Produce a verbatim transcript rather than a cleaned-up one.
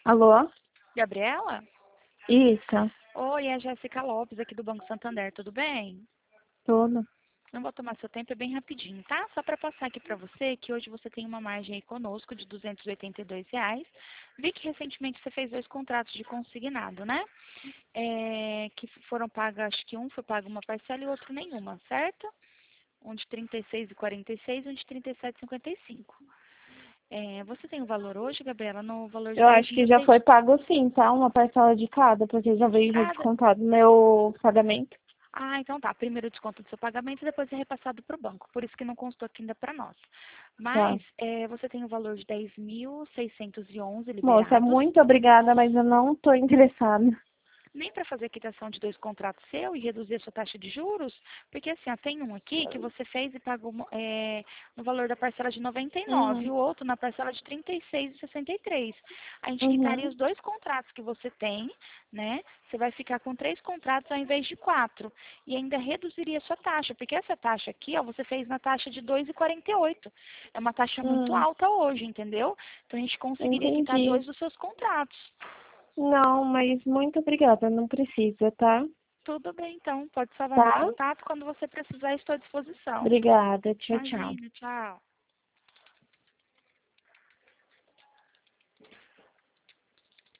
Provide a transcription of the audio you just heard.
Alô? Gabriela? Isso, Oi, é a Jéssica Lopes aqui do Banco Santander, tudo bem? tudo. Não vou tomar seu tempo, é bem rapidinho, tá? Só para passar aqui para você que hoje você tem uma margem aí conosco de duzentos e oitenta e dois reais. Vi que recentemente você fez dois contratos de consignado, né? É, que foram pagos, acho que um foi pago uma parcela e o outro nenhuma, certo? Um de trinta e seis e quarenta e seis e um de trinta e sete e cinquenta e cinco. É, você tem o valor hoje, Gabriela, no valor de Eu dez acho que mil já seis foi pago sim, tá? Uma parcela de cada, porque já veio já cada. descontado meu pagamento. Ah, então tá. Primeiro o desconto do seu pagamento e depois é repassado para o banco. Por isso que não constou aqui ainda para nós. Tá. Mas é, você tem o valor de dez mil seiscentos e onze Moça, liberados. muito obrigada, mas eu não tô interessada. Nem para fazer quitação de dois contratos seu e reduzir a sua taxa de juros, porque assim, ó, tem um aqui que você fez e pagou é, no valor da parcela de noventa e nove e Uhum. o outro na parcela de trinta e seis e sessenta e três. A gente quitaria Uhum. os dois contratos que você tem, né? Você vai ficar com três contratos ao invés de quatro. E ainda reduziria a sua taxa, porque essa taxa aqui, ó, você fez na taxa de dois e quarenta e oito. É uma taxa muito Hum, alta hoje, entendeu? Então a gente conseguiria quitar entendi. dois dos seus contratos. Não, mas muito obrigada, não precisa, tá? Tudo bem, então. Pode salvar meu Tá? contato. Quando você precisar, estou à disposição. Obrigada. Tchau, tchau. Imagina, tchau.